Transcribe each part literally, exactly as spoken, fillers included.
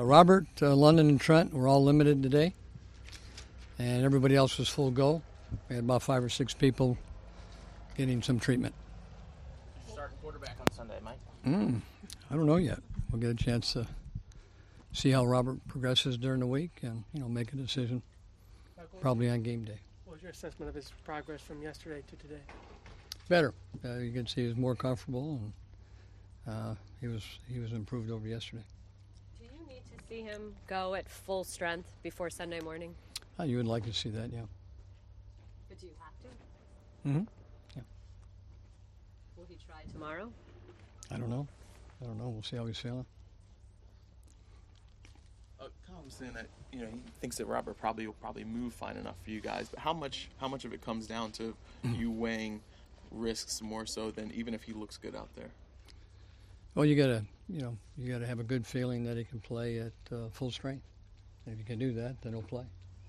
Robert, uh, London, and Trent were all limited today, and everybody else was full go. We had about five or six people getting some treatment. Starting quarterback on Sunday, Mike? Mm, I don't know yet. We'll get a chance to see how Robert progresses during the week and, you know, make a decision probably on game day. What was your assessment of his progress from yesterday to today? Better. Uh, you can see he was more comfortable, and uh, he was he was improved over yesterday. Do you need to see him go at full strength before Sunday morning? Uh, you would like to see that, yeah. But do you have to? Mm-hmm. Yeah. Will he try tomorrow? I don't know. I don't know. We'll see how he's feeling. Uh, Kyle was saying that, you know, he thinks that Robert probably will probably move fine enough for you guys, but how much how much of it comes down to you weighing risks more so than even if he looks good out there? Well, you gotta, you know, you gotta have a good feeling that he can play at uh, full strength. And if you can do that, then he'll play.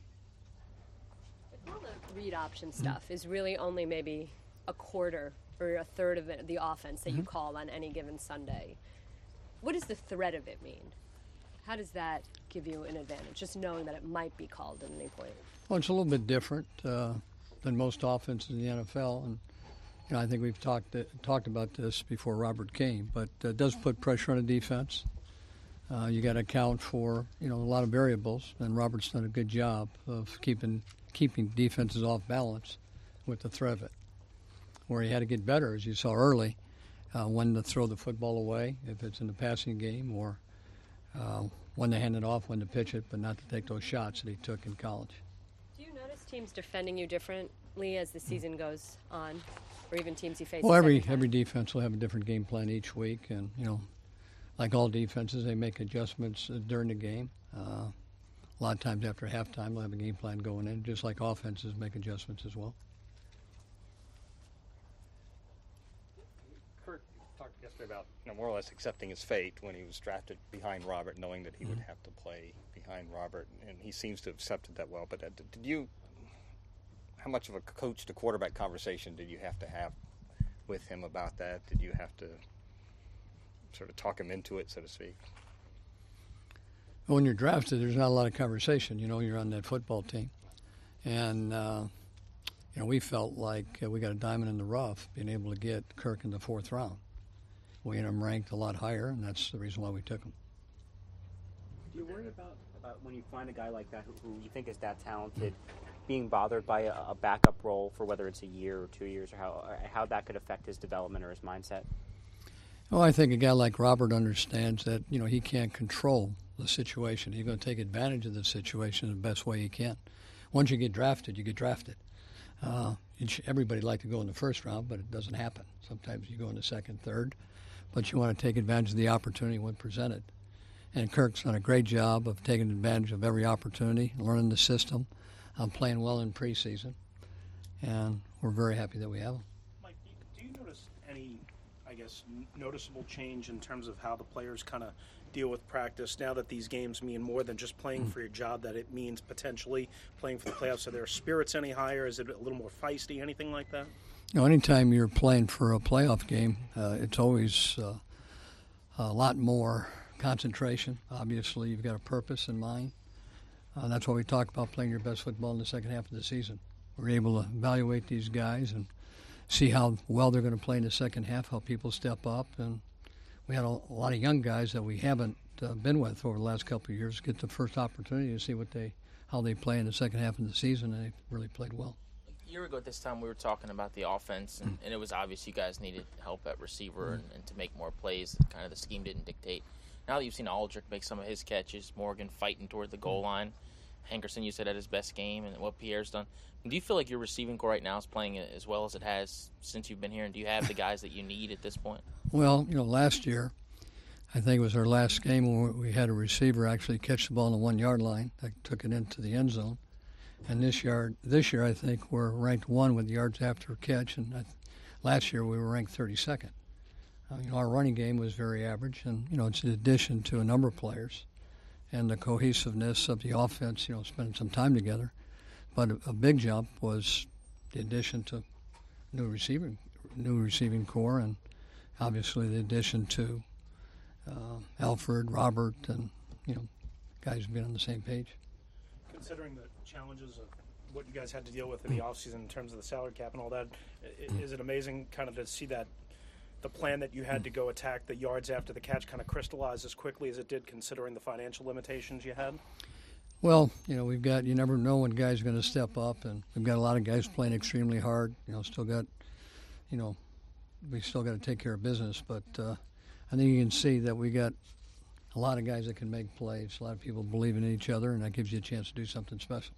But all the read option stuff mm-hmm. is really only maybe a quarter or a third of it, the offense that mm-hmm. you call on any given Sunday. What does the threat of it mean? How does that give you an advantage, just knowing that it might be called at any point? Well, it's a little bit different uh, than most offenses in the N F L, and you know, I think we've talked uh, talked about this before Robert came, but it uh, does put pressure on the defense. Uh, you got to account for, you know, a lot of variables, and Robert's done a good job of keeping keeping defenses off balance with the threat of it. Where he had to get better, as you saw early, uh, when to throw the football away, if it's in the passing game, or uh, when to hand it off, when to pitch it, but not to take those shots that he took in college. Do you notice teams defending you differently as the season goes on, or even teams you face? Well, every every defense will have a different game plan each week, and you know, like all defenses, they make adjustments uh, during the game. Uh, a lot of times after halftime, they'll have a game plan going in, just like offenses make adjustments as well. Kirk talked yesterday about, you know, more or less accepting his fate when he was drafted behind Robert, knowing that he mm-hmm. would have to play behind Robert, and he seems to have accepted that well. But uh, did you, how much of a coach to quarterback conversation did you have to have with him about that? Did you have to sort of talk him into it, so to speak? When you're drafted, there's not a lot of conversation. You know, you're on that football team. And, uh, you know, we felt like uh, we got a diamond in the rough being able to get Kirk in the fourth round. We had him ranked a lot higher, and that's the reason why we took him. Do you worry about, about when you find a guy like that who, who you think is that talented, being bothered by a, a backup role for whether it's a year or two years, or how, or how that could affect his development or his mindset? Well, I think a guy like Robert understands that, you know, he can't control the situation. He's going to take advantage of the situation the best way he can. Once you get drafted, you get drafted. Uh, everybody like to go in the first round, but it doesn't happen. Sometimes you go in the second, third, but you want to take advantage of the opportunity when presented. And Kirk's done a great job of taking advantage of every opportunity, learning the system, um, playing well in preseason, and we're very happy that we have him. Mike, do you notice any, I guess, noticeable change in terms of how the players kind of deal with practice now that these games mean more than just playing mm. for your job, that it means potentially playing for the playoffs? Are their spirits any higher? Is it a little more feisty, anything like that? You know, anytime you're playing for a playoff game, uh, it's always uh, a lot more concentration. Obviously, you've got a purpose in mind. Uh, that's why we talk about playing your best football in the second half of the season. We're able to evaluate these guys and see how well they're going to play in the second half, how people step up. And we had a, a lot of young guys that we haven't uh, been with over the last couple of years get the first opportunity to see what they, how they play in the second half of the season, and they really played well. A year ago at this time, we were talking about the offense, and, and it was obvious you guys needed help at receiver and, and to make more plays. Kind of the scheme didn't dictate. Now that you've seen Aldrich make some of his catches, Morgan fighting toward the goal line, Hankerson, you said, had his best game, and what Pierre's done. Do you feel like your receiving core right now is playing as well as it has since you've been here, and do you have the guys that you need at this point? Well, you know, last year, I think it was our last game when we had a receiver actually catch the ball on the one-yard line that took it into the end zone. And this year, this year I think we're ranked one with yards after catch, and I, last year we were ranked thirty-second. Uh, you know, our running game was very average, and you know, it's an addition to a number of players, and the cohesiveness of the offense. You know, spending some time together, but a, a big jump was the addition to new receiving, new receiving core, and obviously the addition to uh, Alfred, Robert, and you know, guys being on the same page. Considering the challenges of what you guys had to deal with in the offseason in terms of the salary cap and all that, i- is it amazing kind of to see that the plan that you had to go attack the yards after the catch kind of crystallized as quickly as it did, considering the financial limitations you had? Well, you know, we've got, you never know when guys are going to step up, and we've got a lot of guys playing extremely hard. You know, still got, you know, we still got to take care of business, but uh, I think you can see that we got a lot of guys that can make plays, a lot of people believing in each other, and that gives you a chance to do something special.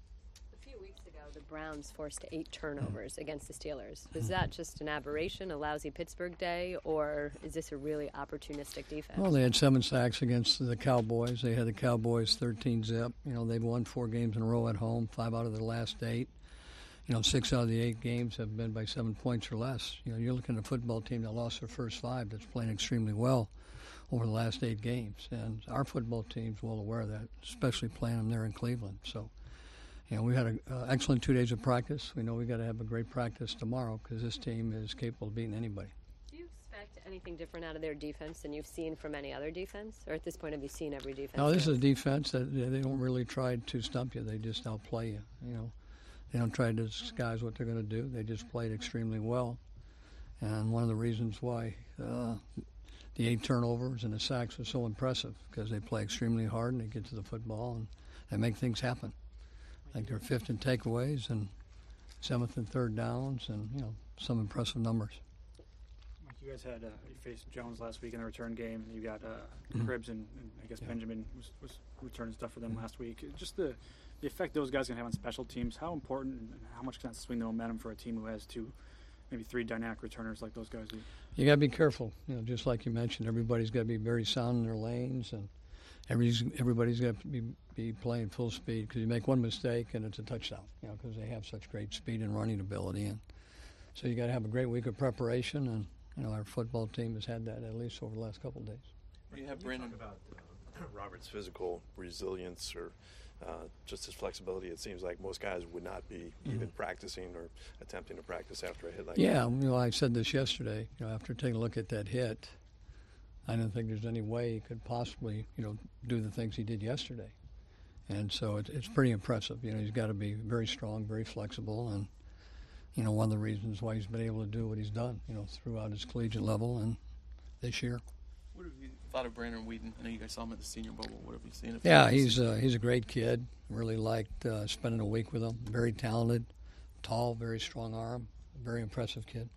A few weeks ago, the Browns forced eight turnovers against the Steelers. Was that just an aberration, a lousy Pittsburgh day, or is this a really opportunistic defense? Well, they had seven sacks against the Cowboys. They had the Cowboys thirteen zip. You know, they've won four games in a row at home, five out of their last eight. You know, six out of the eight games have been by seven points or less. You know, you're looking at a football team that lost their first five that's playing extremely well over the last eight games. And our football team's well aware of that, especially playing them there in Cleveland. So, you know, we had an uh, excellent two days of practice. We know we got to have a great practice tomorrow because this team is capable of beating anybody. Do you expect anything different out of their defense than you've seen from any other defense? Or at this point, have you seen every defense? No, this is a defense that they don't really try to stump you. They just outplay you, you know. They don't try to disguise what they're going to do. They just played extremely well. And one of the reasons why uh, the eight turnovers and the sacks was so impressive because they play extremely hard and they get to the football and they make things happen. Like they're fifth in takeaways and seventh and third downs and, you know, some impressive numbers. Mike, you guys had uh, you faced Jones last week in the return game. You got uh, Mhm. Cribbs and, and I guess Yeah. Benjamin was, was returning stuff for them Mhm. last week. Just the the effect those guys can have on special teams. How important and how much can that swing the momentum for a team who has two, maybe three dynamic returners like those guys do? You got to be careful. You know, just like you mentioned, everybody's got to be very sound in their lanes, and everybody's everybody's got to be be playing full speed because you make one mistake and it's a touchdown. You know, because they have such great speed and running ability, and so you got to have a great week of preparation. And you know, our football team has had that at least over the last couple of days. What do you have, Brandon? Talk about uh, Robert's physical resilience or uh, just his flexibility. It seems like most guys would not be even practicing or attempting to practice after a hit like Yeah, that. you know, I said this yesterday. You know, after taking a look at that hit, I didn't think there's any way he could possibly, you know, do the things he did yesterday. And so it, it's pretty impressive. You know, he's got to be very strong, very flexible, and you know, one of the reasons why he's been able to do what he's done, you know, throughout his collegiate level and this year. What have you thought of Brandon Whedon? I know you guys saw him at the Senior Bowl. What have you seen of him? Yeah, he's uh, he's a great kid. Really liked uh, spending a week with him. Very talented, tall, very strong arm. Very impressive kid.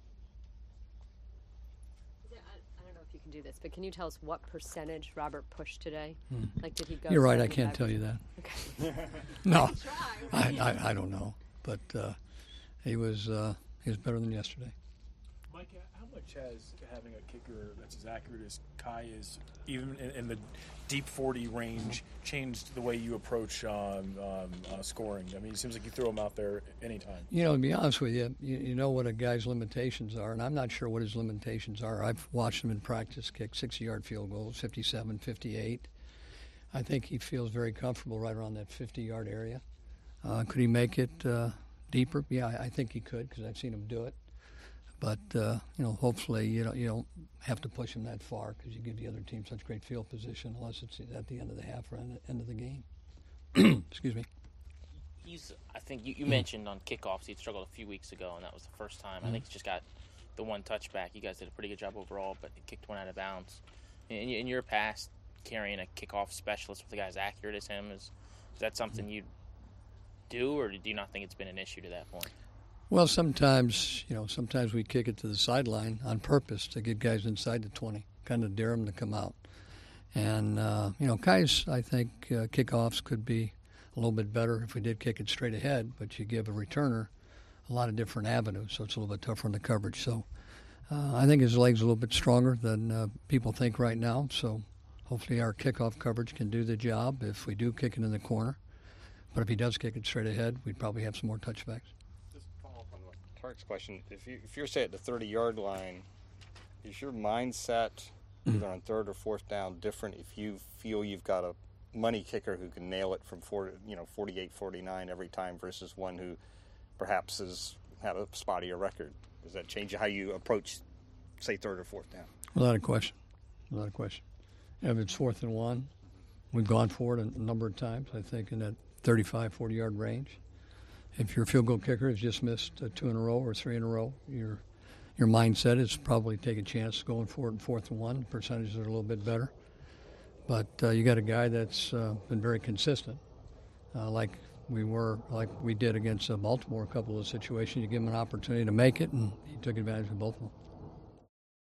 I, I don't know if you can do this, but can you tell us what percentage Robert pushed today? Hmm. Like, did he go? You're right. I can't tell you that. Okay. No, I, I I don't know, but uh, he was uh, he was better than yesterday. Mike, how much has having a kicker that's as accurate as Kai is, even in, in the deep forty range, changed the way you approach um, um, uh, scoring? I mean, it seems like you throw him out there anytime. You know, to be honest with you, you, you know what a guy's limitations are, and I'm not sure what his limitations are. I've watched him in practice kick sixty-yard field goals, fifty-seven, fifty-eight. I think he feels very comfortable right around that fifty-yard area. Uh, could he make it uh, deeper? Yeah, I, I think he could because I've seen him do it. But uh, you know, hopefully you don't you don't have to push him that far because you give the other team such great field position unless it's at the end of the half or end end of the game. Excuse me. He's. I think you, you mentioned on kickoffs he struggled a few weeks ago, and that was the first time. I think he's just got the one touchback. You guys did a pretty good job overall, but he kicked one out of bounds. In, in your past, carrying a kickoff specialist with a guy as accurate as him is is that something you'd do, or do you not think it's been an issue to that point? Well, sometimes, you know, sometimes we kick it to the sideline on purpose to get guys inside the twenty, kind of dare them to come out. And, uh, you know, guys, I think uh, kickoffs could be a little bit better if we did kick it straight ahead, but you give a returner a lot of different avenues, so it's a little bit tougher in the coverage. So uh, I think his leg's a little bit stronger than uh, people think right now, so hopefully our kickoff coverage can do the job if we do kick it in the corner. But if he does kick it straight ahead, we'd probably have some more touchbacks. Tark's question: If you if you're say at the thirty-yard line, is your mindset either on third or fourth down different if you feel you've got a money kicker who can nail it from four, you know, forty-eight, forty-nine every time versus one who perhaps has had a spottier record? Does that change how you approach, say, third or fourth down? Without a question. Without a question. If it's fourth and one, we've gone for it a number of times, I think, in that thirty-five, forty-yard range. If your field goal kicker has just missed uh, two in a row or three in a row, your your mindset is probably take a chance going for it in fourth and one. Percentages are a little bit better. But uh, you got a guy that's uh, been very consistent, uh, like we were, like we did against uh, Baltimore. A couple of situations, you give him an opportunity to make it, and he took advantage of both of them.